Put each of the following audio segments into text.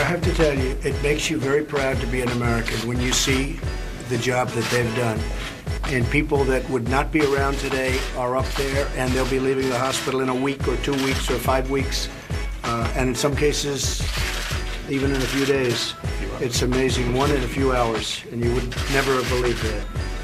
have to tell you, it makes you very proud to be an American when you see the job that they've done. And people that would not be around today are up there, and they'll be leaving the hospital in a week or 2 weeks or 5 weeks, and in some cases, even in a few days. It's amazing, one in a few hours, and you would never have believed that.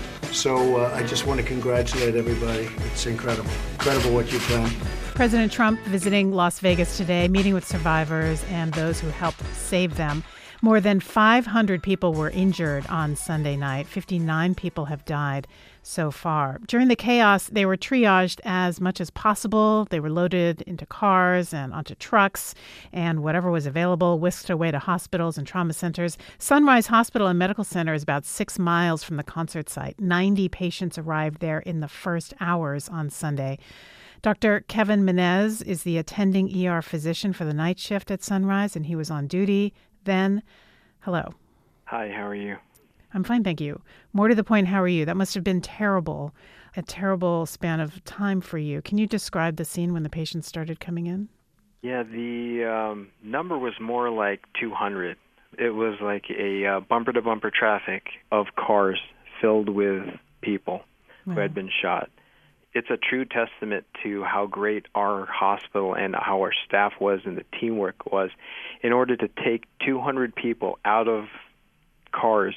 So I just want to congratulate everybody. It's incredible. Incredible what you've done. President Trump visiting Las Vegas today, meeting with survivors and those who helped save them. More than 500 people were injured on Sunday night. 59 people have died so far. During the chaos, they were triaged as much as possible. They were loaded into cars and onto trucks, and whatever was available whisked away to hospitals and trauma centers. Sunrise Hospital and Medical Center is about 6 miles from the concert site. 90 patients arrived there in the first hours on Sunday. Dr. Kevin Menez is the attending ER physician for the night shift at Sunrise, and he was on duty then. Hello. Hi, how are you? I'm fine, thank you. More to the point, how are you? That must have been terrible, a terrible span of time for you. Can you describe the scene when the patients started coming in? Yeah, the number was more like 200. It was like a bumper-to-bumper traffic of cars filled with people who had been shot. It's a true testament to how great our hospital and how our staff was and the teamwork was in order to take 200 people out of cars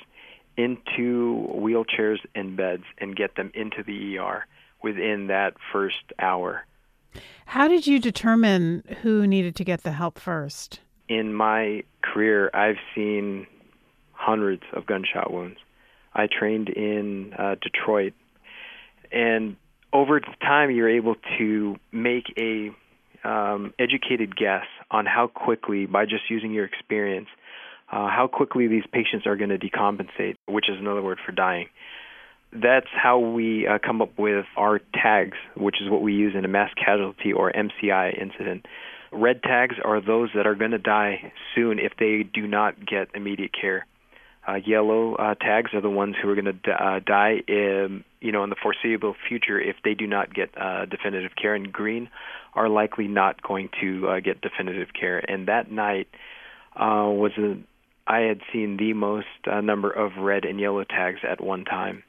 into wheelchairs and beds and get them into the ER within that first hour. How did you determine who needed to get the help first? In my career, I've seen hundreds of gunshot wounds. I trained in Detroit, and over time, you're able to make a educated guess on how quickly, by just using your experience, how quickly these patients are going to decompensate, which is another word for dying. That's how we come up with our tags, which is what we use in a mass casualty or MCI incident. Red tags are those that are going to die soon if they do not get immediate care. Yellow tags are the ones who are going to die in the foreseeable future if they do not get definitive care, and green are likely not going to get definitive care. And that night I had seen the most number of red and yellow tags at one time.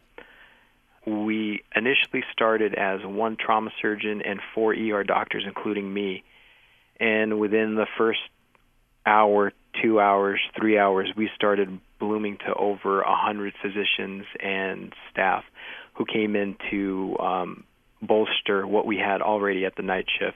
We initially started as one trauma surgeon and 4 ER doctors, including me, and within the first hour, 2 hours, 3 hours, we started blooming to over 100 physicians and staff who came in to bolster what we had already at the night shift.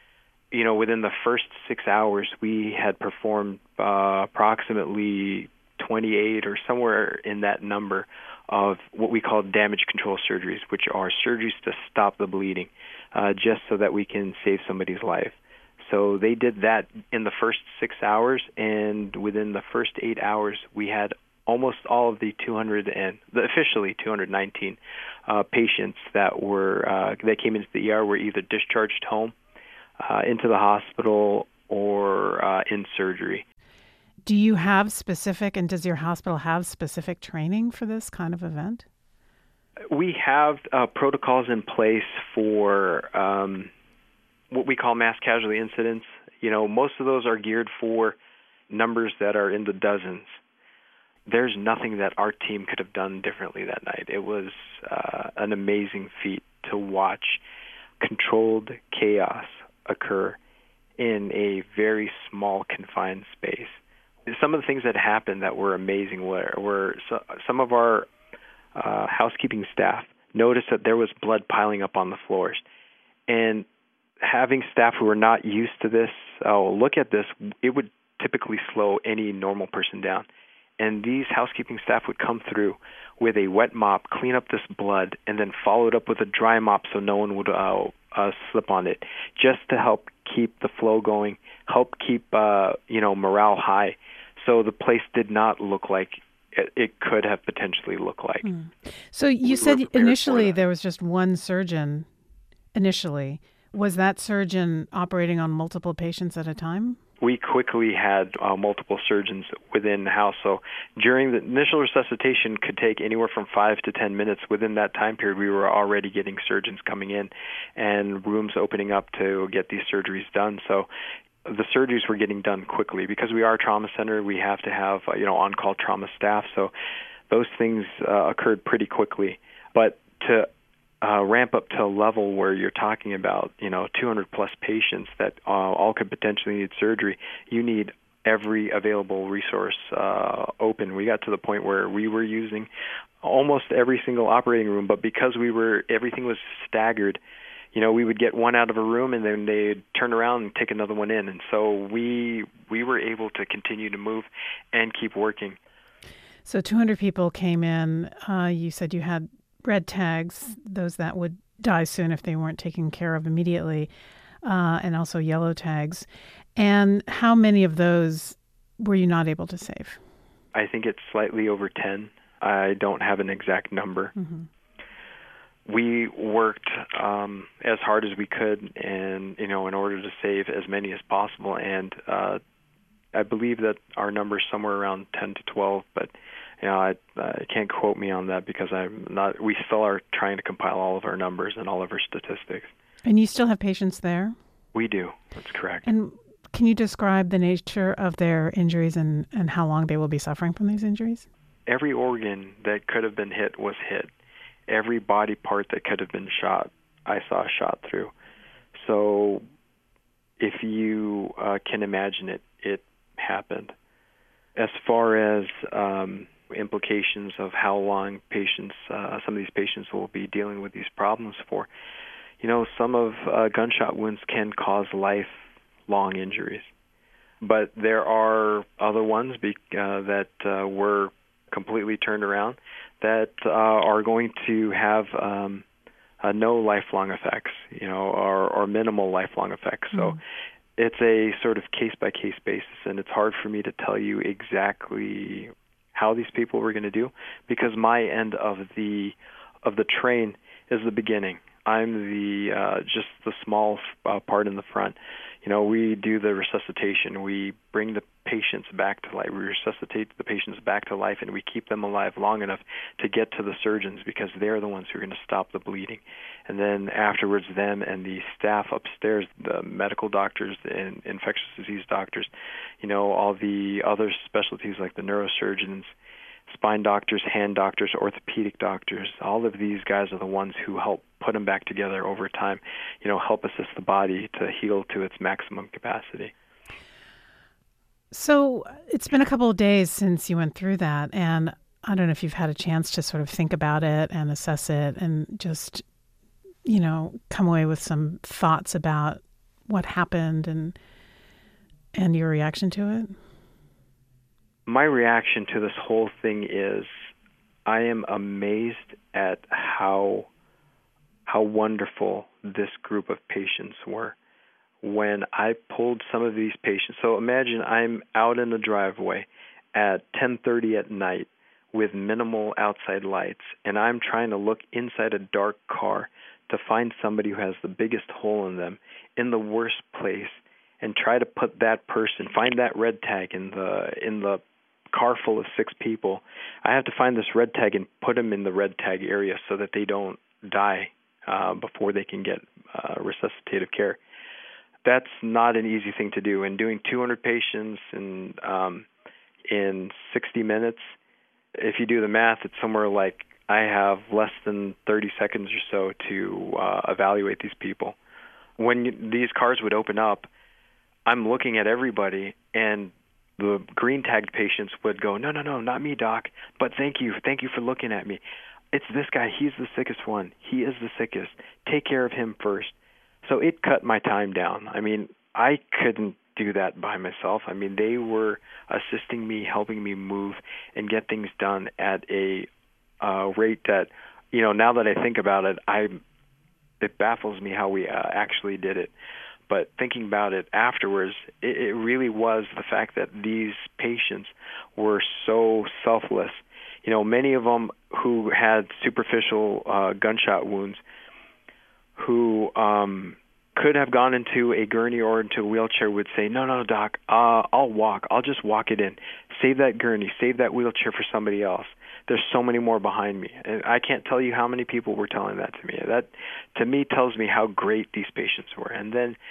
Within the first 6 hours, we had performed approximately 28 or somewhere in that number of what we call damage control surgeries, which are surgeries to stop the bleeding, just so that we can save somebody's life. So they did that in the first 6 hours, and within the first 8 hours, we had almost all of the officially 219 patients that came into the ER were either discharged home, into the hospital, or in surgery. Do you have and does your hospital have specific training for this kind of event? We have protocols in place for what we call mass casualty incidents. Most of those are geared for numbers that are in the dozens. There's nothing that our team could have done differently that night. It was an amazing feat to watch controlled chaos occur in a very small, confined space. Some of the things that happened that were amazing were some of our housekeeping staff noticed that there was blood piling up on the floors. And having staff who are not used to this, look at this, it would typically slow any normal person down. And these housekeeping staff would come through with a wet mop, clean up this blood, and then follow it up with a dry mop so no one would slip on it, just to help keep the flow going, help keep morale high. So the place did not look like it could have potentially looked like. So you said initially there was just one surgeon initially. Was that surgeon operating on multiple patients at a time? We quickly had multiple surgeons within the house. So during the initial resuscitation could take anywhere from 5 to 10 minutes. Within that time period, we were already getting surgeons coming in and rooms opening up to get these surgeries done. So the surgeries were getting done quickly. Because we are a trauma center, we have to have on-call trauma staff, so those things occurred pretty quickly. But to ramp up to a level where you're talking about 200 plus patients that all could potentially need surgery, you need every available resource open. We got to the point where we were using almost every single operating room, but because everything was staggered, we would get one out of a room and then they'd turn around and take another one in. And so we were able to continue to move and keep working. So 200 people came in. You said you had red tags, those that would die soon if they weren't taken care of immediately, and also yellow tags. And how many of those were you not able to save? I think it's slightly over 10. I don't have an exact number. Mm-hmm. We worked as hard as we could, and in order to save as many as possible. And I believe that our number is somewhere around 10 to 12, but I can't quote me on that because we still are trying to compile all of our numbers and all of our statistics. And you still have patients there? We do. That's correct. And can you describe the nature of their injuries and how long they will be suffering from these injuries? Every organ that could have been hit was hit. Every body part that could have been shot, I saw shot through. So if you can imagine it, it happened. As far as implications of how long some of these patients will be dealing with these problems for, some of gunshot wounds can cause lifelong injuries. But there are other ones that were completely turned around that are going to have no lifelong effects, or minimal lifelong effects. So it's a sort of case-by-case basis, and it's hard for me to tell you exactly how these people were going to do, because my end of the train is the beginning. I'm just the small part in the front. We do the resuscitation. We bring the patients back to life. We resuscitate the patients back to life, and we keep them alive long enough to get to the surgeons, because they're the ones who are going to stop the bleeding. And then afterwards, them and the staff upstairs, the medical doctors and infectious disease doctors, all the other specialties like the neurosurgeons, spine doctors, hand doctors, orthopedic doctors, all of these guys are the ones who help put them back together over time, help assist the body to heal to its maximum capacity. So it's been a couple of days since you went through that, and I don't know if you've had a chance to sort of think about it and assess it and just, come away with some thoughts about what happened and your reaction to it. My reaction to this whole thing is I am amazed at how wonderful this group of patients were. When I pulled some of these patients, so imagine I'm out in the driveway at 10:30 at night with minimal outside lights, and I'm trying to look inside a dark car to find somebody who has the biggest hole in them in the worst place, and try to put that person, find that red tag in the car full of 6 people. I have to find this red tag and put them in the red tag area so that they don't die before they can get resuscitative care. That's not an easy thing to do. And doing 200 patients in 60 minutes, if you do the math, it's somewhere like I have less than 30 seconds or so to evaluate these people. When these cars would open up, I'm looking at everybody, and the green tagged patients would go, no, not me, doc, but thank you for looking at me. It's this guy, he's the sickest one. He is the sickest. Take care of him first. So it cut my time down. I mean, I couldn't do that by myself. I mean, they were assisting me, helping me move and get things done at a rate that, now that I think about it, it baffles me how we actually did it. But thinking about it afterwards, it really was the fact that these patients were so selfless. Many of them who had superficial gunshot wounds, who could have gone into a gurney or into a wheelchair, would say, no, doc, I'll walk. I'll just walk it in. Save that gurney. Save that wheelchair for somebody else. There's so many more behind me. And I can't tell you how many people were telling that to me. That, to me, tells me how great these patients were. And then,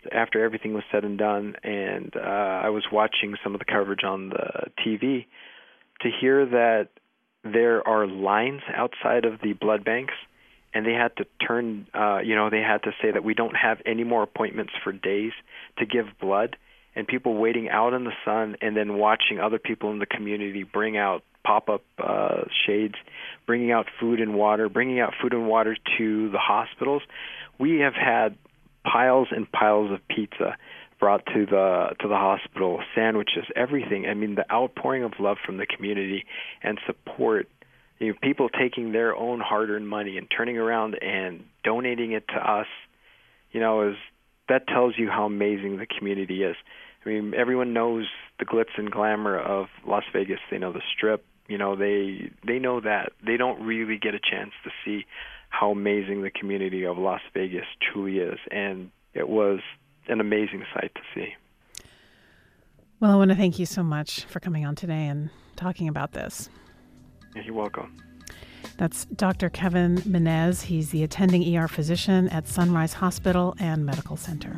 after everything was said and done, and I was watching some of the coverage on the TV, to hear that there are lines outside of the blood banks, and they had to turn, they had to say that we don't have any more appointments for days to give blood, and people waiting out in the sun and then watching other people in the community bring out pop-up shades, bringing out food and water to the hospitals. We have had piles and piles of pizza brought to the hospital, sandwiches, everything. I mean, the outpouring of love from the community and support, people taking their own hard-earned money and turning around and donating it to us, that tells you how amazing the community is. I mean, everyone knows the glitz and glamour of Las Vegas. They know the Strip. They know that. They don't really get a chance to see how amazing the community of Las Vegas truly is. And it was an amazing sight to see. Well, I want to thank you so much for coming on today and talking about this. You're welcome. That's Dr. Kevin Menez. He's the attending ER physician at Sunrise Hospital and Medical Center.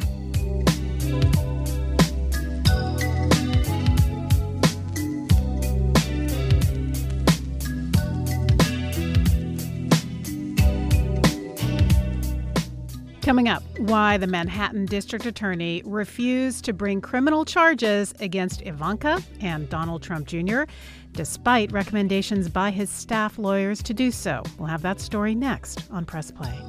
Coming up, why the Manhattan District Attorney refused to bring criminal charges against Ivanka and Donald Trump Jr., despite recommendations by his staff lawyers to do so. We'll have that story next on Press Play.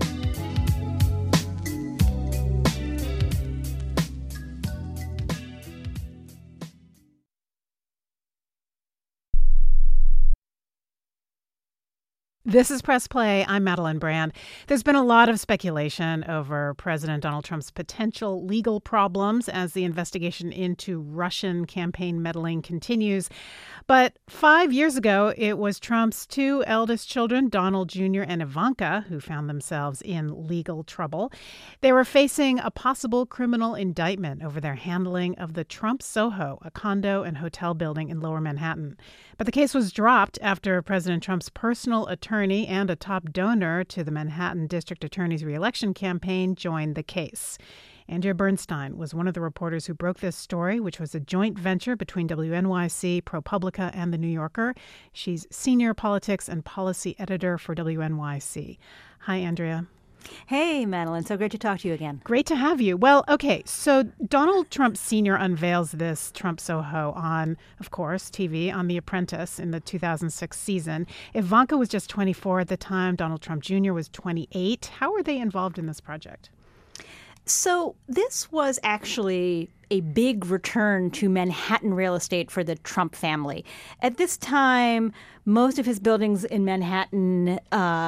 This is Press Play. I'm Madeline Brand. There's been a lot of speculation over President Donald Trump's potential legal problems as the investigation into Russian campaign meddling continues. But 5 years ago, it was Trump's two eldest children, Donald Jr. and Ivanka, who found themselves in legal trouble. They were facing a possible criminal indictment over their handling of the Trump Soho, a condo and hotel building in Lower Manhattan. But the case was dropped after President Trump's personal attorney and a top donor to the Manhattan District Attorney's reelection campaign joined the case. Andrea Bernstein was one of the reporters who broke this story, which was a joint venture between WNYC, ProPublica, and The New Yorker. She's senior politics and policy editor for WNYC. Hi, Andrea. Hey, Madeline. So great to talk to you again. Great to have you. Well, okay, so Donald Trump Sr. unveils this Trump Soho on, of course, TV on The Apprentice in the 2006 season. Ivanka was just 24 at the time. Donald Trump Jr. was 28. How were they involved in this project? So this was actually a big return to Manhattan real estate for the Trump family. At this time, most of his buildings in Manhattan,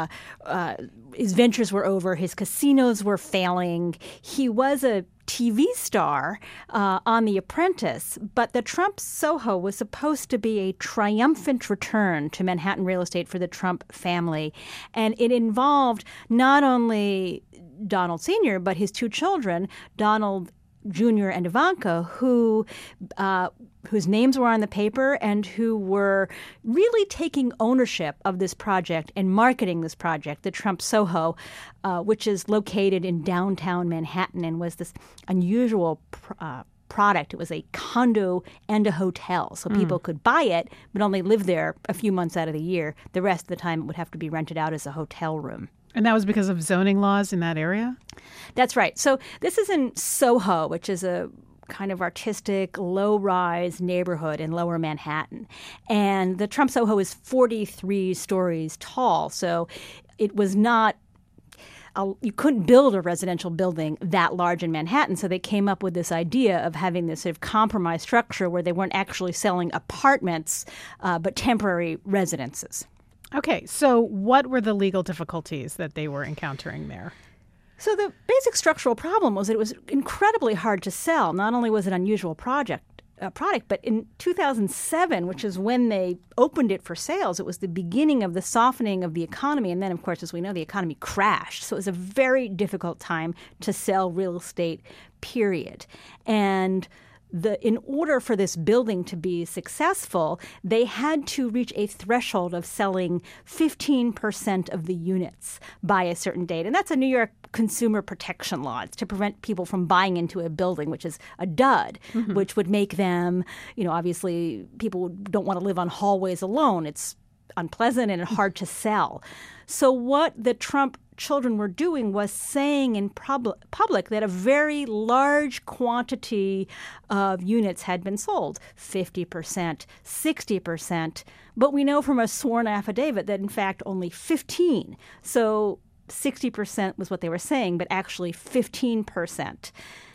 his ventures were over. His casinos were failing. He was a TV star on The Apprentice, but the Trump Soho was supposed to be a triumphant return to Manhattan real estate for the Trump family. And it involved not only Donald Sr., but his two children, Donald Jr. and Ivanka, whose names were on the paper and who were really taking ownership of this project and marketing this project, the Trump Soho, which is located in downtown Manhattan and was this unusual product. It was a condo and a hotel, so people could buy it but only live there a few months out of the year. The rest of the time it would have to be rented out as a hotel room. And that was because of zoning laws in that area? That's right. So this is in Soho, which is a kind of artistic, low-rise neighborhood in Lower Manhattan. And the Trump Soho is 43 stories tall, so it was not you couldn't build a residential building that large in Manhattan, so they came up with this idea of having this sort of compromise structure where they weren't actually selling apartments, but temporary residences. Okay, so what were the legal difficulties that they were encountering there? So the basic structural problem was that it was incredibly hard to sell. Not only was it an unusual product, but in 2007, which is when they opened it for sales, it was the beginning of the softening of the economy. And then, of course, as we know, the economy crashed. So it was a very difficult time to sell real estate, period. And in order for this building to be successful, they had to reach a threshold of selling 15% of the units by a certain date. And that's a New York consumer protection law. It's to prevent people from buying into a building, which is a dud, which would make them, obviously people don't want to live on hallways alone. It's unpleasant and hard to sell. So what the Trump children were doing was saying in public that a very large quantity of units had been sold, 50%, 60%. But we know from a sworn affidavit that, in fact, only 15. So 60% was what they were saying, but actually 15%.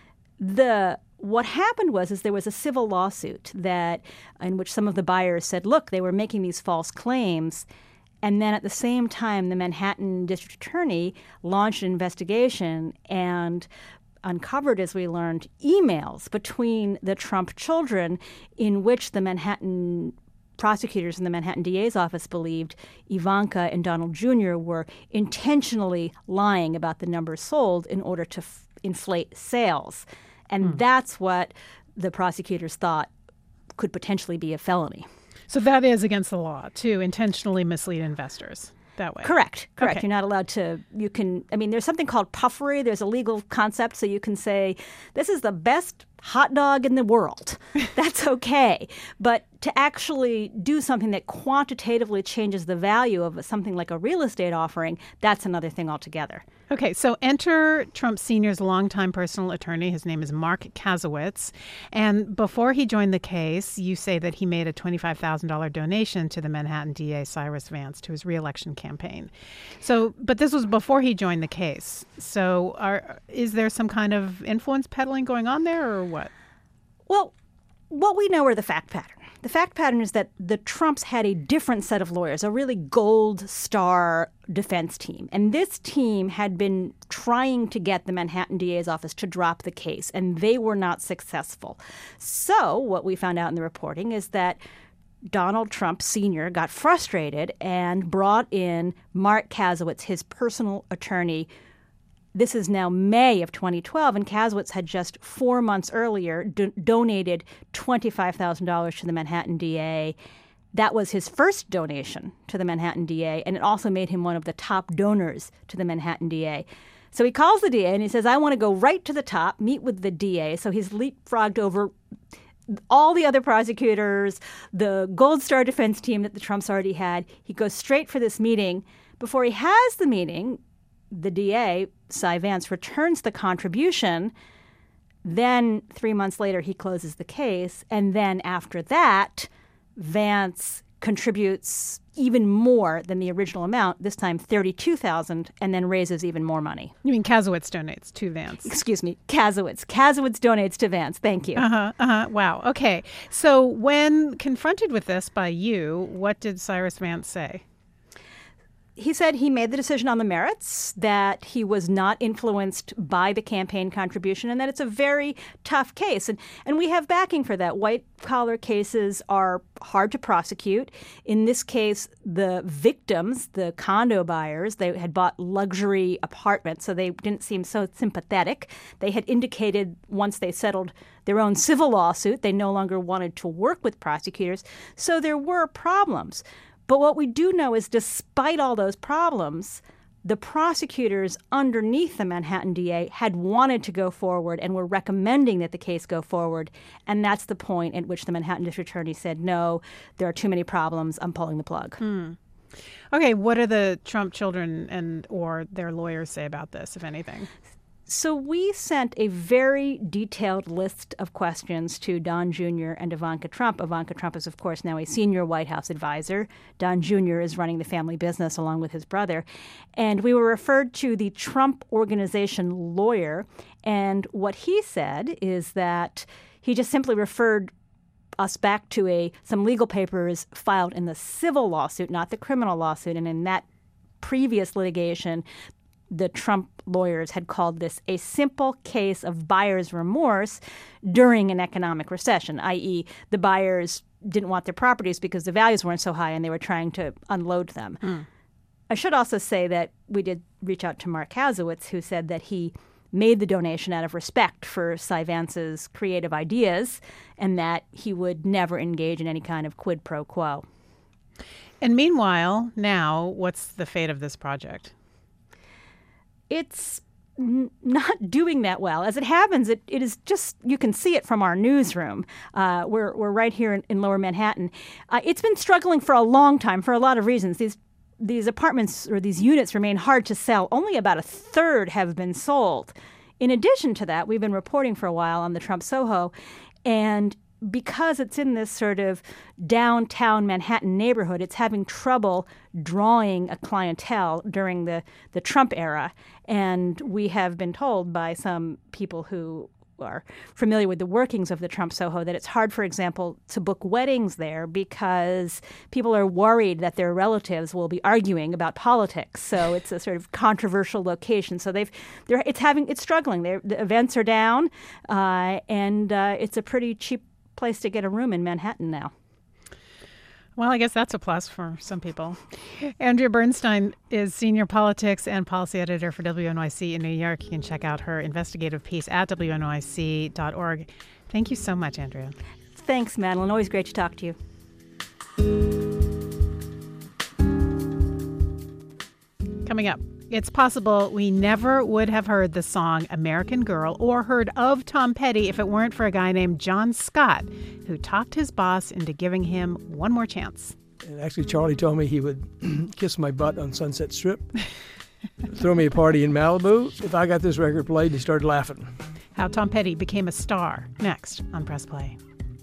What happened was there was a civil lawsuit in which some of the buyers said, look, they were making these false claims. And then at the same time, the Manhattan District Attorney launched an investigation and uncovered, as we learned, emails between the Trump children in which the Manhattan prosecutors in the Manhattan DA's office believed Ivanka and Donald Jr. were intentionally lying about the numbers sold in order to inflate sales. And that's what the prosecutors thought could potentially be a felony. So that is against the law to intentionally mislead investors that way. Correct. Okay. You're not allowed to, there's something called puffery. There's a legal concept. So you can say, this is the best hot dog in the world. That's okay. But to actually do something that quantitatively changes the value of something like a real estate offering, that's another thing altogether. Okay, so enter Trump Sr.'s longtime personal attorney. His name is Mark Kasowitz. And before he joined the case, you say that he made a $25,000 donation to the Manhattan DA Cyrus Vance to his reelection campaign. But this was before he joined the case. So is there some kind of influence peddling going on there or what? Well, what we know are the fact pattern. The fact pattern is that the Trumps had a different set of lawyers, a really gold star defense team. And this team had been trying to get the Manhattan DA's office to drop the case, and they were not successful. So what we found out in the reporting is that Donald Trump Sr. got frustrated and brought in Mark Kasowitz, his personal attorney. This is now May of 2012, and Kasowitz had just 4 months earlier donated $25,000 to the Manhattan DA. That was his first donation to the Manhattan DA, and it also made him one of the top donors to the Manhattan DA. So he calls the DA and he says, I want to go right to the top, meet with the DA. So he's leapfrogged over all the other prosecutors, the Gold Star defense team that the Trumps already had. He goes straight for this meeting. Before he has the meeting, the DA, Cy Vance, returns the contribution. Then 3 months later, he closes the case. And then after that, Vance contributes even more than the original amount, this time $32,000, and then raises even more money. You mean Kasowitz donates to Vance? Excuse me, Kasowitz. Kasowitz donates to Vance. Thank you. Wow. Okay. So when confronted with this by you, what did Cyrus Vance say? He said he made the decision on the merits, that he was not influenced by the campaign contribution, and that it's a very tough case. And we have backing for that. White-collar cases are hard to prosecute. In this case, the victims, the condo buyers, they had bought luxury apartments, so they didn't seem so sympathetic. They had indicated once they settled their own civil lawsuit, they no longer wanted to work with prosecutors. So there were problems. But what we do know is despite all those problems, the prosecutors underneath the Manhattan DA had wanted to go forward and were recommending that the case go forward. And that's the point at which the Manhattan District Attorney said, no, there are too many problems. I'm pulling the plug. Okay, what do the Trump children or their lawyers say about this, if anything? So we sent a very detailed list of questions to Don Jr. and Ivanka Trump. Ivanka Trump is, of course, now a senior White House advisor. Don Jr. is running the family business along with his brother. And we were referred to the Trump Organization lawyer. And what he said is that he just simply referred us back to some legal papers filed in the civil lawsuit, not the criminal lawsuit. And in that previous litigation, the Trump lawyers had called this a simple case of buyer's remorse during an economic recession, i.e. the buyers didn't want their properties because the values weren't so high and they were trying to unload them. I should also say that we did reach out to Mark Kasowitz, who said that he made the donation out of respect for Cy Vance's creative ideas and that he would never engage in any kind of quid pro quo. And meanwhile, now, what's the fate of this project? It's not doing that well. As it happens, it is just, you can see it from our newsroom. We're right here in Lower Manhattan. It's been struggling for a long time for a lot of reasons. These apartments or these units remain hard to sell. Only about a third have been sold. In addition to that, we've been reporting for a while on the Trump Soho, and because it's in this sort of downtown Manhattan neighborhood, it's having trouble drawing a clientele during the Trump era. And we have been told by some people who are familiar with the workings of the Trump Soho that it's hard, for example, to book weddings there because people are worried that their relatives will be arguing about politics. So it's a sort of controversial location. So it's struggling. The events are down, and it's a pretty cheap place to get a room in Manhattan now. Well, I guess that's a plus for some people. Andrea Bernstein is senior politics and policy editor for WNYC in New York. You can check out her investigative piece at WNYC.org. Thank you so much, Andrea. Thanks, Madeline. Always great to talk to you. Coming up, it's possible we never would have heard the song American Girl or heard of Tom Petty if it weren't for a guy named John Scott, who talked his boss into giving him one more chance. And actually, Charlie told me he would kiss my butt on Sunset Strip, throw me a party in Malibu if I got this record played. He started laughing. How Tom Petty became a star, next on Press Play.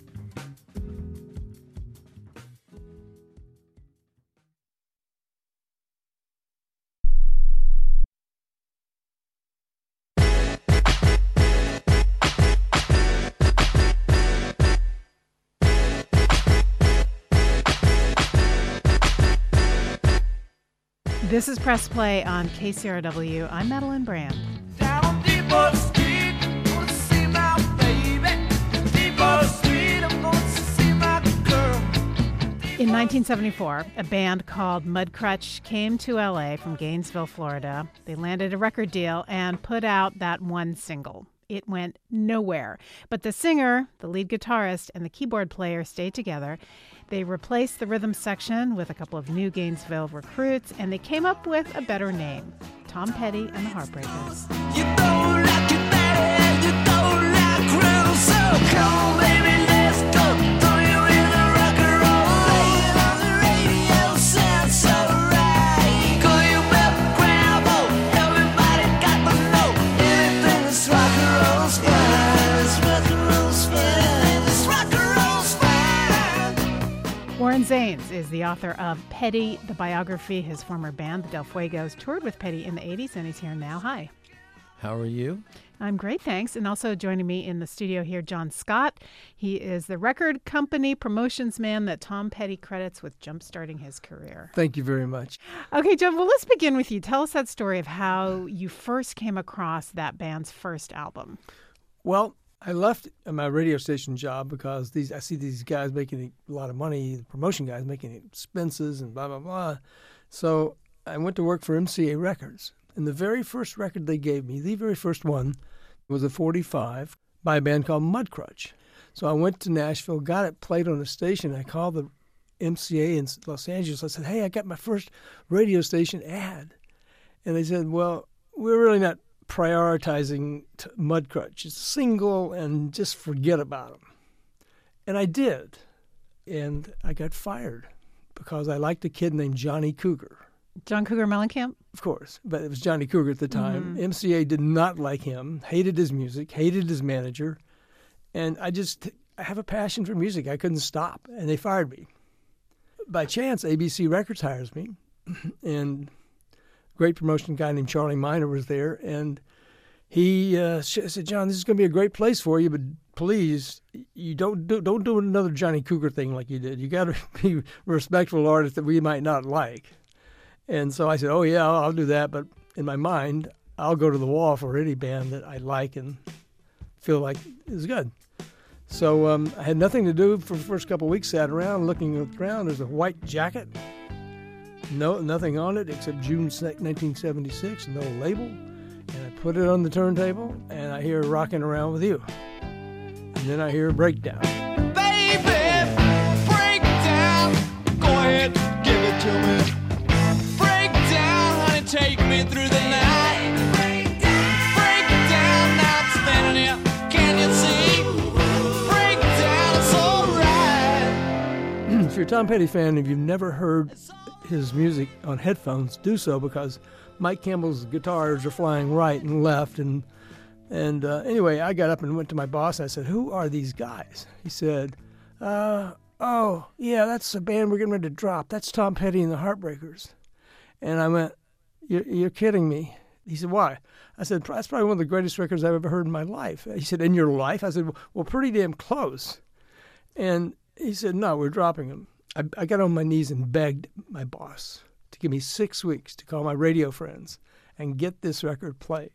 This is Press Play on KCRW. I'm Madeline Brand. Down on Depot Street, going to see my baby. Depot Street, I'm going to see my girl. In 1974, a band called Mudcrutch came to L.A. from Gainesville, Florida. They landed a record deal and put out that one single. It went nowhere. But the singer, the lead guitarist, and the keyboard player stayed together. They replaced the rhythm section with a couple of new Gainesville recruits, and they came up with a better name, Tom Petty and the Heartbreakers. You don't like your daddy, you don't like real, so come on, baby, let's go. Throw you in the rock and roll. Play it on the radio, sounds so right. Call you Beth Crabble, everybody got to know. Anything that's rock and roll's fine. It's rock and roll's fine. It's rock and roll's fine. Warren Zanes is the author of Petty, the biography. His former band, the Del Fuegos, toured with Petty in the 80s, and he's here now. Hi. How are you? I'm great, thanks. And also joining me in the studio here, John Scott. He is the record company promotions man that Tom Petty credits with jumpstarting his career. Thank you very much. Okay, John, well, let's begin with you. Tell us that story of how you first came across that band's first album. Well, I left my radio station job because I see these guys making a lot of money, the promotion guys making expenses and blah, blah, blah. So I went to work for MCA Records. And the very first record they gave me, the very first one, was a 45 by a band called Mudcrutch. So I went to Nashville, got it played on a station. I called the MCA in Los Angeles. I said, hey, I got my first radio station ad. And they said, well, we're really not prioritizing Mudcrutch. It's a single and just forget about them. And I did. And I got fired because I liked a kid named Johnny Cougar. John Cougar Mellencamp? Of course, but it was Johnny Cougar at the time. Mm-hmm. MCA did not like him, hated his music, hated his manager. And I have a passion for music. I couldn't stop. And they fired me. By chance, ABC Records hires me. And a great promotion guy named Charlie Miner was there. And he said, John, this is going to be a great place for you, but please, you don't do another Johnny Cougar thing like you did. You got to be respectful artists that we might not like. And so I said, oh, yeah, I'll do that. But in my mind, I'll go to the wall for any band that I like and feel like is good. So I had nothing to do for the first couple of weeks. Sat around looking at the ground. There's a white jacket. Nothing on it except June 1976. No label. And I put it on the turntable, and I hear Rockin' Around With You. And then I hear a breakdown. Baby, break down. Go ahead, give it to me. Break down, honey, take me through the night. Break down, now I'm standing here. Can you see? Break down, it's alright. If you're a Tom Petty fan, if you've never heard his music on headphones, do so, because Mike Campbell's guitars are flying right and left. And anyway, I got up and went to my boss. I said, "Who are these guys?" He said, "Oh, yeah, that's a band we're getting ready to drop. That's Tom Petty and the Heartbreakers." And I went, "You're kidding me." He said, "Why?" I said, "That's probably one of the greatest records I've ever heard in my life." He said, "In your life?" I said, "Well, pretty damn close." And he said, "No, we're dropping them." I got on my knees and begged my boss to give me 6 weeks to call my radio friends and get this record played.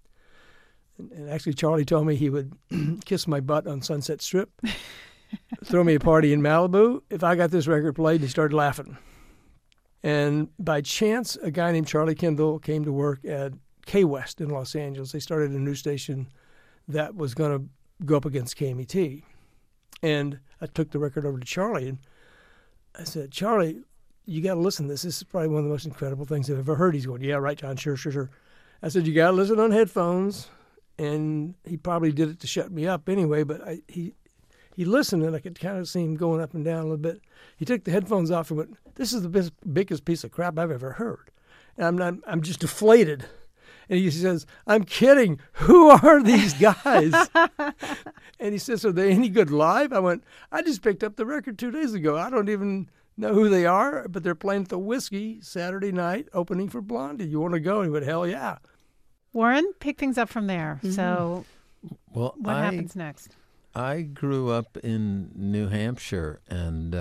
And actually, Charlie told me he would kiss my butt on Sunset Strip, throw me a party in Malibu if I got this record played, and he started laughing. And by chance, a guy named Charlie Kendall came to work at K-West in Los Angeles. They started a new station that was going to go up against KMET. And I took the record over to Charlie, and I said, "Charlie, you got to listen to this. This is probably one of the most incredible things I've ever heard." He's going, "Yeah, right, John, sure. I said, "You got to listen on headphones." And he probably did it to shut me up anyway, but he listened, and I could kind of see him going up and down a little bit. He took the headphones off and went, "This is the biggest piece of crap I've ever heard." And I'm just deflated. And he says, "I'm kidding. Who are these guys?" And he says, "Are they any good live?" I went, "I just picked up the record 2 days ago. I don't even know who they are, but they're playing at the Whiskey Saturday night, opening for Blondie. You want to go?" And he went, "Hell yeah." Warren, pick things up from there. So Well, what happens next? I grew up in New Hampshire, and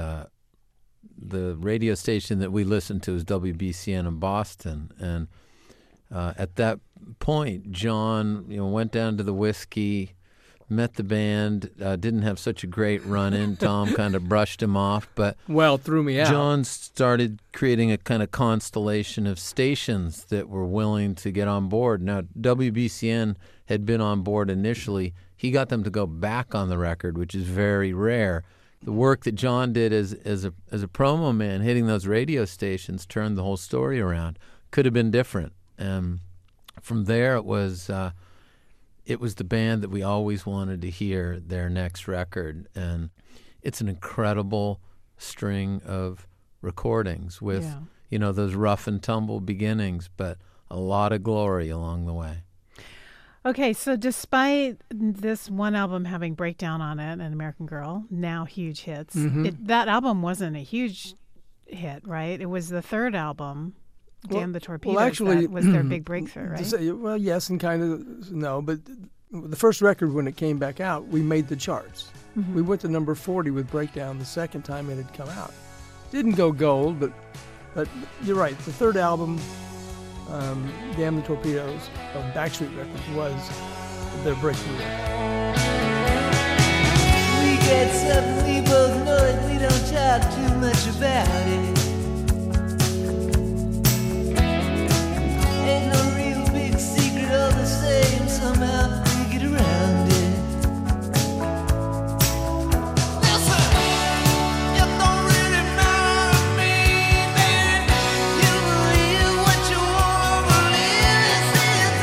the radio station that we listened to is WBCN in Boston. And at that point, John, went down to the Whiskey, met the band, didn't have such a great run-in. Tom kind of brushed him off, but Threw me out. John started creating a kind of constellation of stations that were willing to get on board. Now, WBCN had been on board initially. He got them to go back on the record, which is very rare. The work that John did as a promo man, hitting those radio stations, turned the whole story around. Could have been different. And from there, it was the band that we always wanted to hear their next record. And it's an incredible string of recordings with, those rough and tumble beginnings, but a lot of glory along the way. Okay, so despite this one album having Breakdown on it and American Girl, now huge hits, that album wasn't a huge hit, right? It was the third album, Damn the Torpedoes, actually, that was their big breakthrough, right? Well, yes, and kind of no, but the first record, when it came back out, we made the charts. We went to number 40 with Breakdown the second time it had come out. Didn't go gold, but you're right. The third album, Damn the Torpedoes, of Backstreet Records, was their breakthrough record. We get something, we both know it, we don't talk too much about it. Ain't no real big secret, all the same, somehow we get around it. Listen, it don't really matter to me, baby. You believe what you want to believe. It's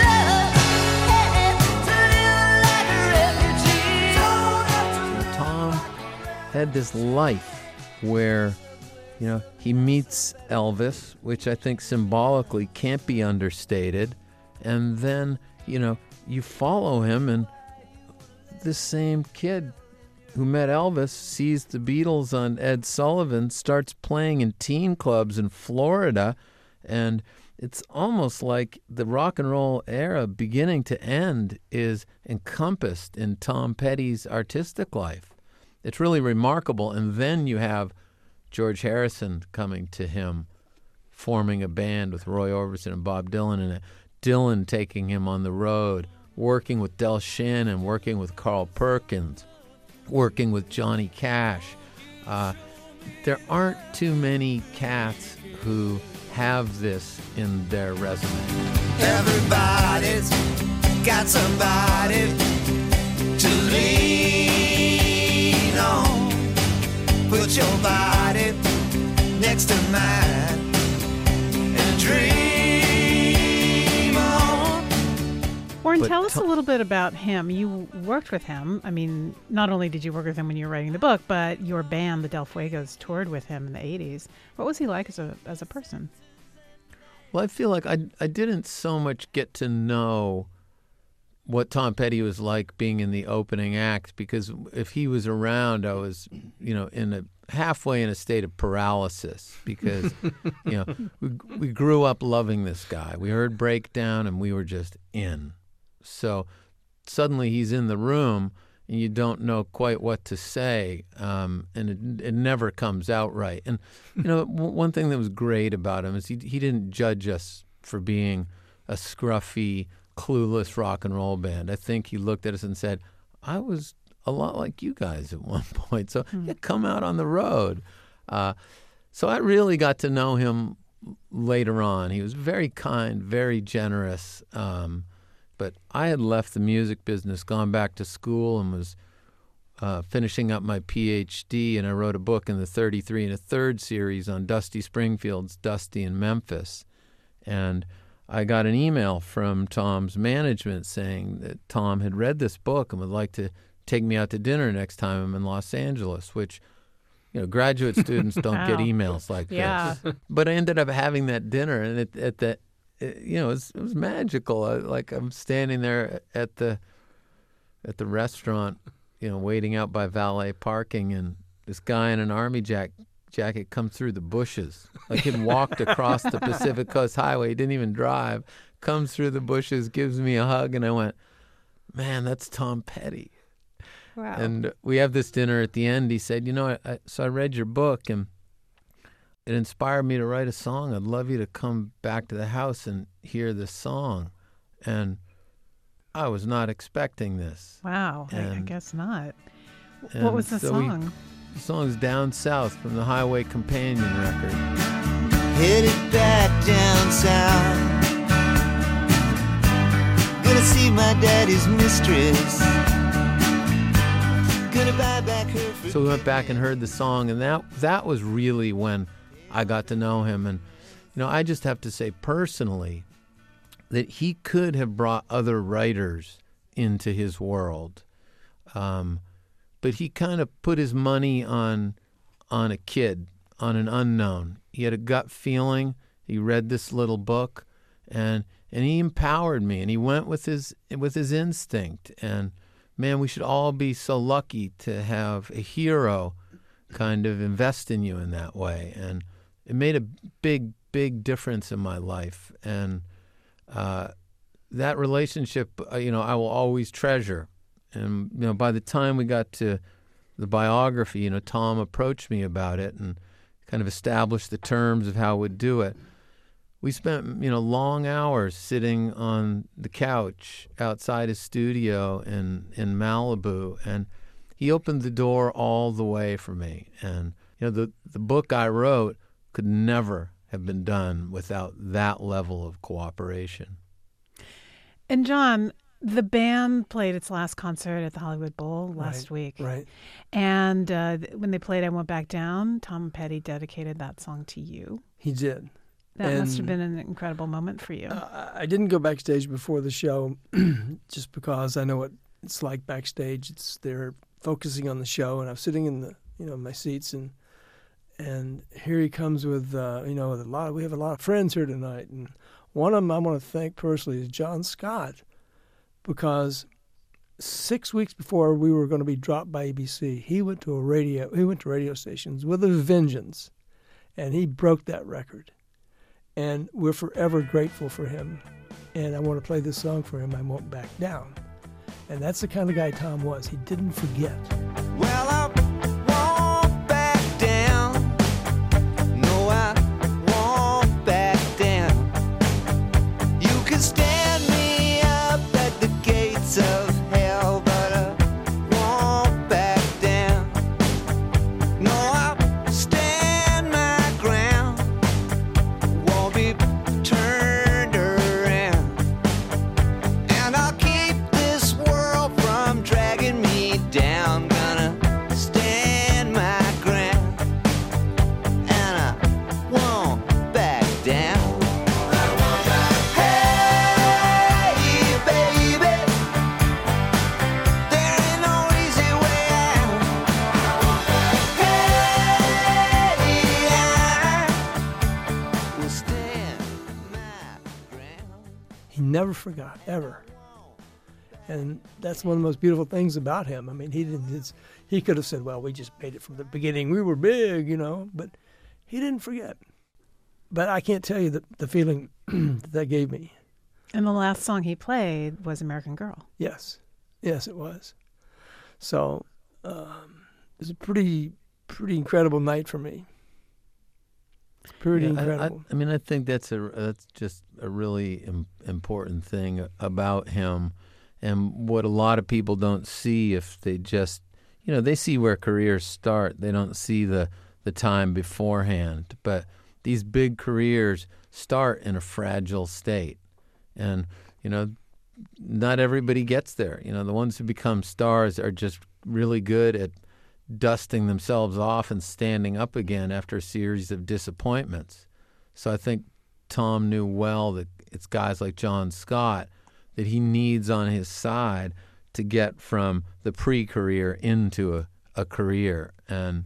to live like a refugee. Tom had this life where, he meets Elvis, which I think symbolically can't be understated. And then, you follow him, and this same kid who met Elvis sees the Beatles on Ed Sullivan, starts playing in teen clubs in Florida, and it's almost like the rock and roll era, beginning to end, is encompassed in Tom Petty's artistic life. It's really remarkable. And then you have George Harrison coming to him, forming a band with Roy Orbison and Bob Dylan in it. Dylan taking him on the road, working with Del Shannon, working with Carl Perkins, working with Johnny Cash. There aren't too many cats who have this in their resume. Everybody's got somebody to lean on. Put your body next to mine and dream on. Warren, But tell us a little bit about him. You worked with him. I mean, not only did you work with him when you were writing the book, but your band, the Del Fuegos, toured with him in the 80s. What was he like as a person? Well, I feel like I didn't so much get to know what Tom Petty was like being in the opening act, because if he was around, I was, halfway in a state of paralysis, because, we grew up loving this guy. We heard Breakdown and we were just in. So suddenly he's in the room and you don't know quite what to say, and it never comes out right. And, one thing that was great about him is he didn't judge us for being a scruffy, clueless rock and roll band. I think he looked at us and said, I was a lot like you guys at one point, so come out on the road. So I really got to know him later on. He was very kind, very generous, but I had left the music business, gone back to school, and was finishing up my PhD, and I wrote a book in the 33 1/3 series on Dusty Springfield's Dusty in Memphis. And I got an email from Tom's management saying that Tom had read this book and would like to take me out to dinner next time I'm in Los Angeles, which, graduate students don't get emails like this. But I ended up having that dinner, and it was magical. Like I'm standing there at the restaurant, waiting out by valet parking, and this guy in an army jacket comes through the bushes. Like he'd walked across the Pacific Coast Highway. He didn't even drive. Comes through the bushes, gives me a hug, and I went, man, that's Tom Petty. Wow. And we have this dinner at the end. He said, so I read your book, and it inspired me to write a song. I'd love you to come back to the house and hear this song. And I was not expecting this. Wow, I And- guess not. and What was the so song? The song's Down South from the Highway Companion record. Headed back down south, gonna see my daddy's mistress, gonna buy back her for So we went back and heard the song, and that was really when I got to know him. And, I just have to say personally that he could have brought other writers into his world. But he kind of put his money on a kid, on an unknown. He had a gut feeling. He read this little book, and he empowered me, and he went with his instinct. And man, we should all be so lucky to have a hero kind of invest in you in that way. And it made a big, big difference in my life. And that relationship, I will always treasure. And, by the time we got to the biography, Tom approached me about it and kind of established the terms of how we'd do it. We spent, long hours sitting on the couch outside his studio in Malibu, and he opened the door all the way for me. And, the book I wrote could never have been done without that level of cooperation. And John, the band played its last concert at the Hollywood Bowl last week. Right. And when they played I Went Back Down, Tom Petty dedicated that song to you. He did. That must have And- been an incredible moment for you. I didn't go backstage before the show just because I know what it's like backstage. They're focusing on the show, and I'm sitting in the my seats, and here he comes with we have a lot of friends here tonight, and one of them I want to thank personally is John Scott, because 6 weeks before we were going to be dropped by ABC, he went to radio stations with a vengeance, and he broke that record. And we're forever grateful for him. And I want to play this song for him, I Won't Back Down. And that's the kind of guy Tom was. He didn't forget. Well, I won't back down. No, I won't back down. You can stand me up at the gates of hell, but I won't back down. No, I'll stand my ground. Won't be turned around. And I'll keep He never forgot, ever. And that's one of the most beautiful things about him. I mean, he could have said, well, we just made it from the beginning. We were big, but he didn't forget. But I can't tell you the feeling that gave me. And the last song he played was American Girl. Yes. Yes, it was. So it was a pretty incredible night for me. It's pretty incredible. I think that's just a really important thing about him, and what a lot of people don't see if they just, they see where careers start. They don't see the time beforehand. But these big careers start in a fragile state, and not everybody gets there. The ones who become stars are just really good at dusting themselves off and standing up again after a series of disappointments. So I think Tom knew well that it's guys like John Scott that he needs on his side to get from the pre-career into a career. And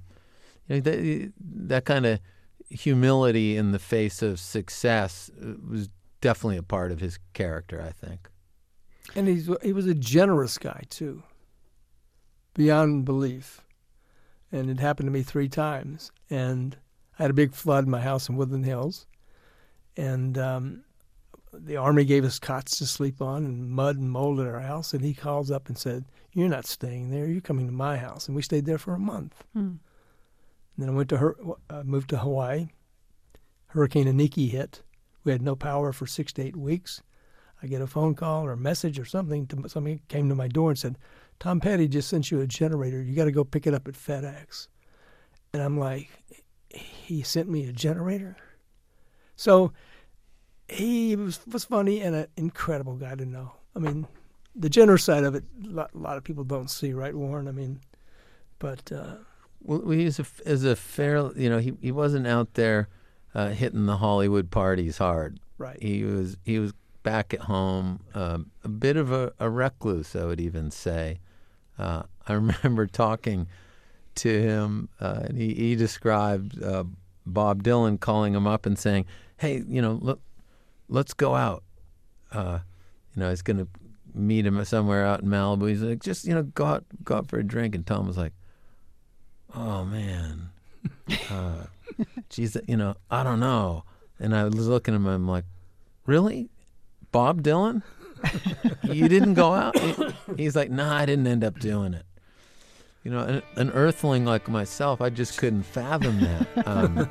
that kind of humility in the face of success was definitely a part of his character, I think. And he was a generous guy, too, beyond belief. And it happened to me 3 times. And I had a big flood in my house in Woodland Hills. And the Army gave us cots to sleep on and mud and mold in our house. And he calls up and said, "You're not staying there. You're coming to my house." And we stayed there for a month. And then I moved to Hawaii. Hurricane Iniki hit. We had no power for 6 to 8 weeks. I get a phone call or a message or something. Somebody came to my door and said, "Tom Petty just sent you a generator. You got to go pick it up at FedEx." And I'm like, he sent me a generator? So he was funny and an incredible guy to know. I mean, the generous side of it, a lot of people don't see, right, Warren? I mean, but... Well, he is a fair, he wasn't out there hitting the Hollywood parties hard. Right. He was back at home, a bit of a recluse, I would even say. I remember talking to him, and he described Bob Dylan calling him up and saying, "Hey, look, let's go out." He's going to meet him somewhere out in Malibu. He's like, "Just go out for a drink." And Tom was like, "Oh man, geez, I don't know." And I was looking at him, I'm like, "Really, Bob Dylan? You didn't go out?" He's like, "Nah, I didn't end up doing it." An earthling like myself, I just couldn't fathom that.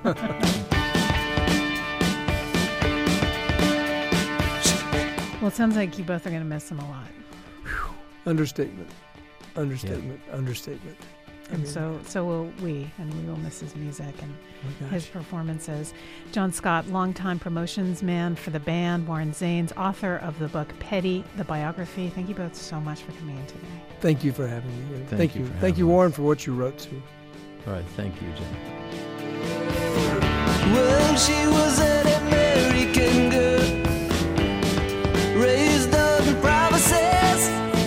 Well, it sounds like you both are going to miss him a lot. Understatement. And so will we, and we will miss his music and his performances. John Scott, longtime promotions man for the band, Warren Zanes, author of the book Petty, the biography. Thank you both so much for coming in today. Thank you for having me here. Thank you. Thank you, Warren, for what you wrote too. All right, thank you, Jim. Well, she was an American girl, raised on promises.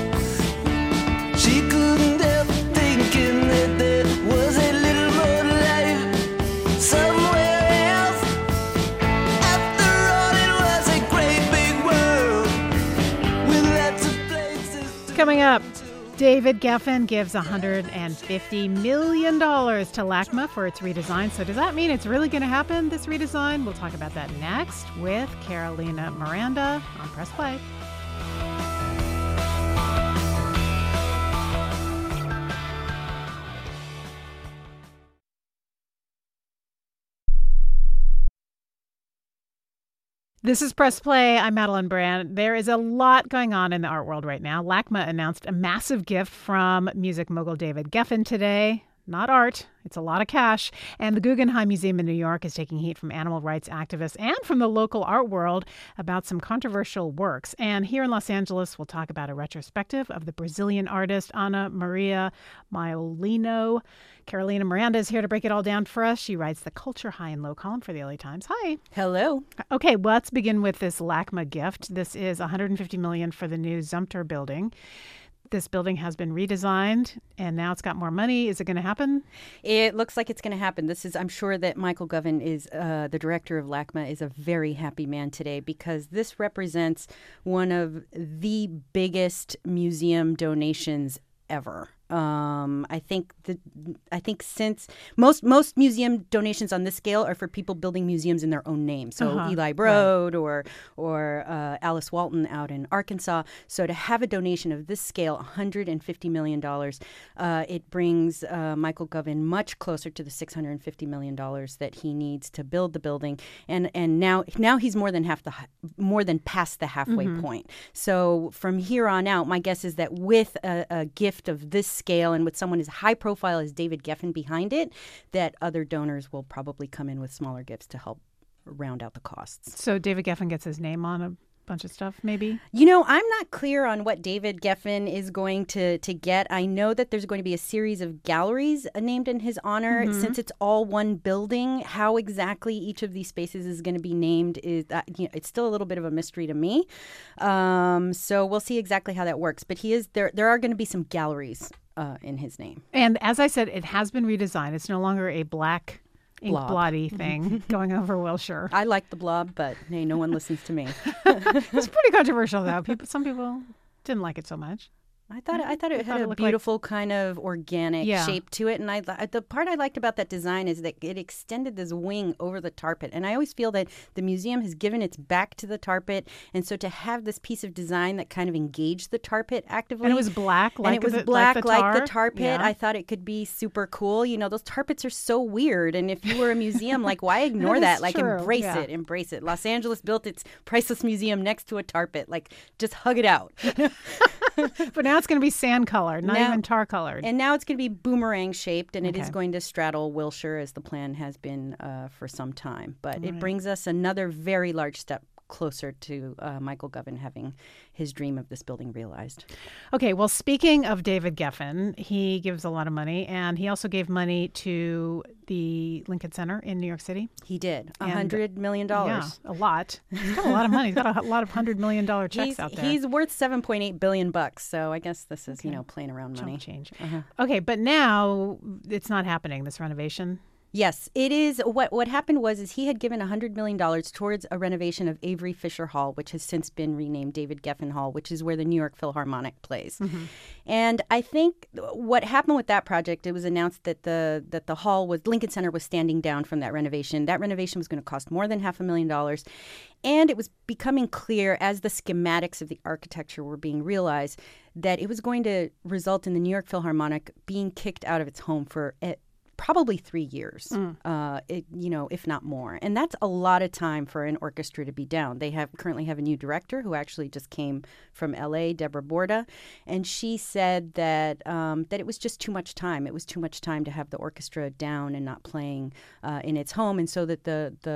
She couldn't help thinking that there was a little more life somewhere else. After all, it was a great big world with lots of places. Coming up, David Geffen gives $150 million to LACMA for its redesign. So does that mean it's really going to happen, this redesign? We'll talk about that next with Carolina Miranda on Press Play. This is Press Play. I'm Madeline Brand. There is a lot going on in the art world right now. LACMA announced a massive gift from music mogul David Geffen today. Not art. It's a lot of cash. And the Guggenheim Museum in New York is taking heat from animal rights activists and from the local art world about some controversial works. And here in Los Angeles, we'll talk about a retrospective of the Brazilian artist Ana Maria Maiolino. Carolina Miranda is here to break it all down for us. She writes the Culture High and Low column for the LA Times. Hi. Hello. Okay, let's begin with this LACMA gift. This is $150 million for the new Zumthor building. this building has been redesigned and now it's got more money. Is it going to happen? It looks like it's going to happen. I'm sure that Michael Govan is the director of LACMA is a very happy man today because this represents one of the biggest museum donations ever. I think since most museum donations on this scale are for people building museums in their own name. So Eli Broad or Alice Walton out in Arkansas. So to have a donation of this scale, $150 million, it brings Michael Govan much closer to the $650 million that he needs to build the building. And now he's more than past the halfway point. So from here on out, my guess is that with a gift of this scale and with someone as high profile as David Geffen behind it, that other donors will probably come in with smaller gifts to help round out the costs. So David Geffen gets his name on a bunch of stuff, maybe? I'm not clear on what David Geffen is going to get. I know that there's going to be a series of galleries named in his honor. Since it's all one building, how exactly each of these spaces is going to be named is it's still a little bit of a mystery to me. So we'll see exactly how that works. But there are going to be some galleries in his name. And as I said, it has been redesigned. It's no longer a black ink blotty thing going over Wilshire. I like the Blob, but hey, no one listens to me. It's pretty controversial, though. Some people didn't like it so much. I thought it had a beautiful kind of organic shape to it, and the part I liked about that design is that it extended this wing over the tar pit, and I always feel that the museum has given its back to the tar pit, and so to have this piece of design that kind of engaged the tar pit actively, and it was black, like the tar pit. I thought it could be super cool. Those tar pits are so weird, and if you were a museum, like why ignore that? Like true. Embrace it. Los Angeles built its priceless museum next to a tar pit. Like just hug it out. But now it's going to be sand colored, not even tar colored. And now it's going to be boomerang shaped, and it is going to straddle Wilshire as the plan has been for some time. But it brings us another very large step closer to Michael Govan having his dream of this building realized. Okay, well, speaking of David Geffen, he gives a lot of money, and he also gave money to the Lincoln Center in New York City. He did. $100 million. Yeah, a lot. He's got a lot of money. He's got a lot of $100 million checks out there. He's worth $7.8 billion, so I guess this is, playing around money. Chump change. Okay, but now it's not happening, this renovation. Yes, it is. What happened was he had given $100 million towards a renovation of Avery Fisher Hall, which has since been renamed David Geffen Hall, which is where the New York Philharmonic plays. And I think what happened with that project, it was announced that the hall Lincoln Center was standing down from that renovation. That renovation was going to cost more than $500,000. And it was becoming clear as the schematics of the architecture were being realized that it was going to result in the New York Philharmonic being kicked out of its home for probably 3 years, if not more. And that's a lot of time for an orchestra to be down. They currently have a new director who actually just came from L.A., Deborah Borda, and she said that it was just too much time. It was too much time to have the orchestra down and not playing in its home, and so that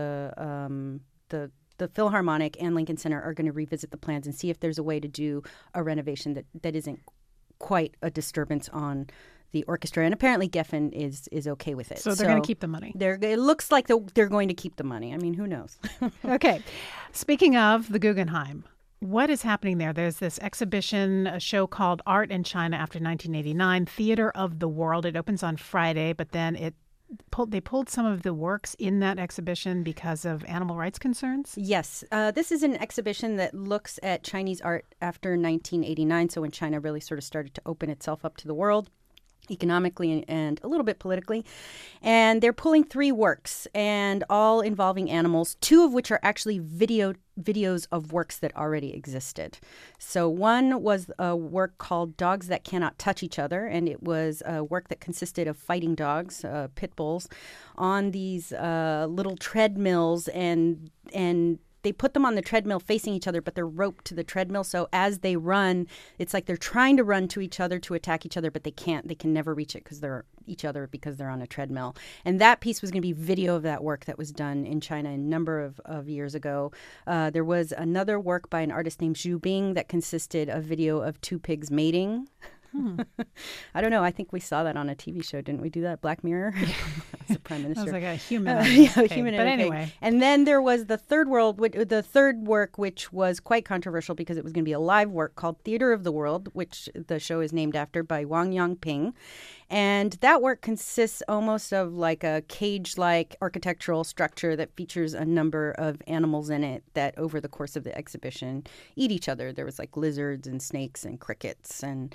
the Philharmonic and Lincoln Center are going to revisit the plans and see if there's a way to do a renovation that isn't quite a disturbance on the orchestra, and apparently Geffen is okay with it. So they're going to keep the money. It looks like they're going to keep the money. I mean, who knows? Okay. Speaking of the Guggenheim, what is happening there? There's this exhibition, a show called Art in China After 1989, Theater of the World. It opens on Friday, but then they pulled some of the works in that exhibition because of animal rights concerns? Yes. This is an exhibition that looks at Chinese art after 1989, so when China really sort of started to open itself up to the world, economically and a little bit politically. And they're pulling 3 works, and all involving animals, 2 of which are actually videos of works that already existed. So one was a work called Dogs That Cannot Touch Each Other, and it was a work that consisted of fighting dogs, pit bulls, on these little treadmills, and they put them on the treadmill facing each other, but they're roped to the treadmill. So as they run, it's like they're trying to run to each other to attack each other, but they can't. They can never reach it because they're on a treadmill. And that piece was going to be video of that work that was done in China a number of years ago. There was another work by an artist named Zhu Bing that consisted of video of 2 pigs mating. I don't know. I think we saw that on a TV show, didn't we? Do that, Black Mirror? As the prime minister. That was like a human. Human. But and a pig. anyway, And then there was the third work, which was quite controversial because it was going to be a live work called Theater of the World, which the show is named after by Wang Yangping. And that work consists almost of like a cage-like architectural structure that features a number of animals in it that over the course of the exhibition eat each other. There was like lizards and snakes and crickets. And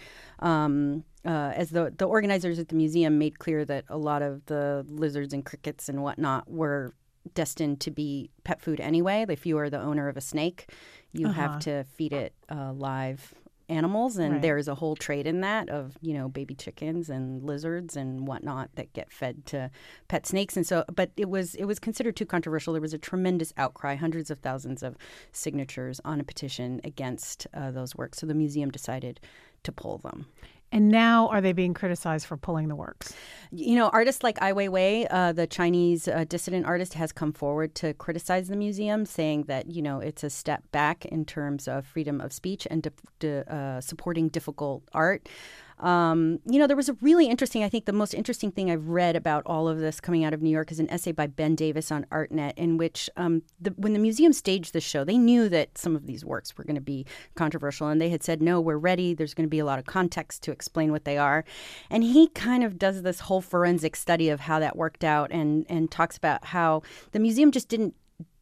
as the organizers at the museum made clear that a lot of the lizards and crickets and whatnot were destined to be pet food anyway. If you are the owner of a snake, you have to feed it live animals, and Right. there's a whole trade in that of baby chickens and lizards and whatnot that get fed to pet snakes. And so, but it was considered too controversial. There was a tremendous outcry, hundreds of thousands of signatures on a petition against those works. So the museum decided to pull them. and now are they being criticized for pulling the works? Artists like Ai Weiwei, the Chinese dissident artist, has come forward to criticize the museum, saying that, it's a step back in terms of freedom of speech and supporting difficult art. There was a really interesting, I think the most interesting thing I've read about all of this coming out of New York is an essay by Ben Davis on ArtNet, in which when the museum staged this show, they knew that some of these works were going to be controversial, and they had said, no, we're ready. There's going to be a lot of context to explain what they are. And he kind of does this whole forensic study of how that worked out and talks about how the museum just didn't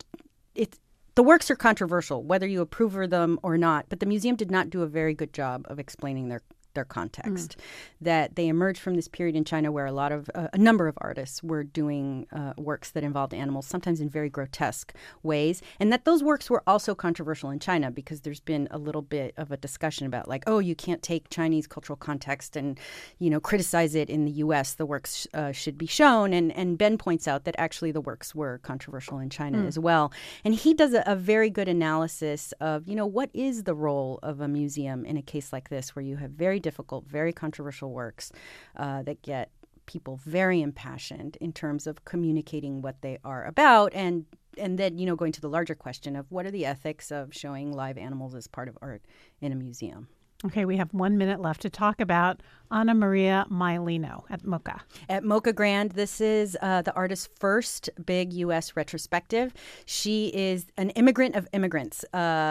– the works are controversial, whether you approve of them or not, but the museum did not do a very good job of explaining their context. That they emerged from this period in China where a number of artists were doing works that involved animals, sometimes in very grotesque ways, and that those works were also controversial in China because there's been a little bit of a discussion about you can't take Chinese cultural context and criticize it in the U.S. The works should be shown, and Ben points out that actually the works were controversial in China as well. And he does a very good analysis of what is the role of a museum in a case like this where you have very difficult, very controversial works that get people very impassioned in terms of communicating what they are about, and then going to the larger question of what are the ethics of showing live animals as part of art in a museum. Okay, we have 1 minute left to talk about Ana Maria Maiolino at MoCA. At MoCA Grand, this is the artist's first big U.S. retrospective. She is an immigrant of immigrants,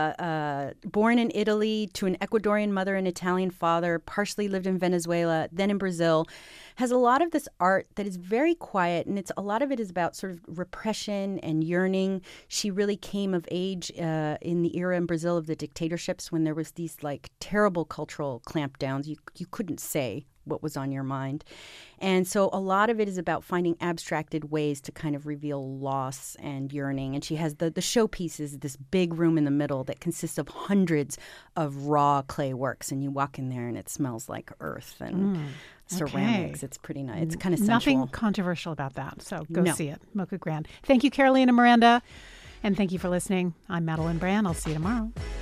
born in Italy to an Ecuadorian mother and Italian father, partially lived in Venezuela, then in Brazil. Has a lot of this art that is very quiet, and a lot of it is about sort of repression and yearning. She really came of age in the era in Brazil of the dictatorships when there was these terrible cultural clampdowns. You couldn't say what was on your mind. And so a lot of it is about finding abstracted ways to kind of reveal loss and yearning. And she has the showpiece is this big room in the middle that consists of hundreds of raw clay works. And you walk in there and it smells like earth and ceramics. Okay. It's pretty nice. It's kind of sensual. Nothing controversial about that. So go No. see it. MoCA Grand. Thank you, Carolina Miranda. And thank you for listening. I'm Madeline Brand. I'll see you tomorrow.